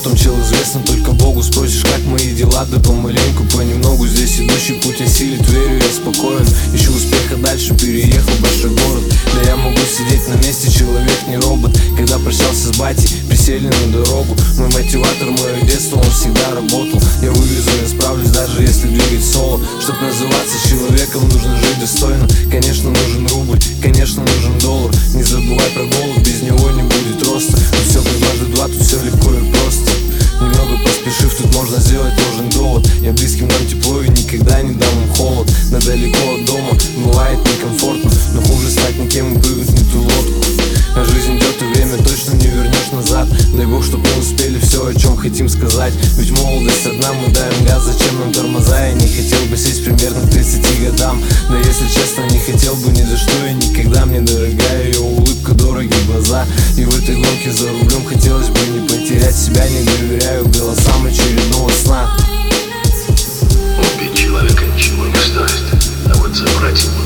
там, чел, известно только Богу. Спросишь, как мои дела, да помаленьку, понемногу. Здесь идущий путь осилит, верю, я спокоен. Ищу успеха дальше, переехал в большой город. Да я могу сидеть на месте, человек не робот. Когда прощался с батей, присели на дорогу. Мой мотиватор, мое детство, он всегда работал. Я вывезу, я справлюсь, даже если двигать соло. Чтоб называться человеком, нужно жить достойно. Конечно, нужен рубль, конечно, нужен доллар. Не забывай про голод, без него не будет роста. Тут все как дважды два, тут все легко и просто. Немного поспешив, тут можно сделать ложный довод. Я близким дам тепло и никогда не дам им холод. Да далеко от дома, бывает некомфортно, но хуже стать никем и прыгнуть не ту лодку. А жизнь идет, и время точно не вернешь назад. Дай бог, чтоб мы успели все, о чем хотим сказать. Ведь молодость одна, мы даем газ, зачем нам тормоза? Я не хотел бы сесть примерно к 30 годам. Да если честно, не хотел бы ни за что и никогда. Мне дорогая ее улыбка, дорогие глаза. И в этой гонке за рулем хотелось бы не потерять себя. Не доверяю голосам очередного сна. Убить человека ничего не стоит, а вот забрать его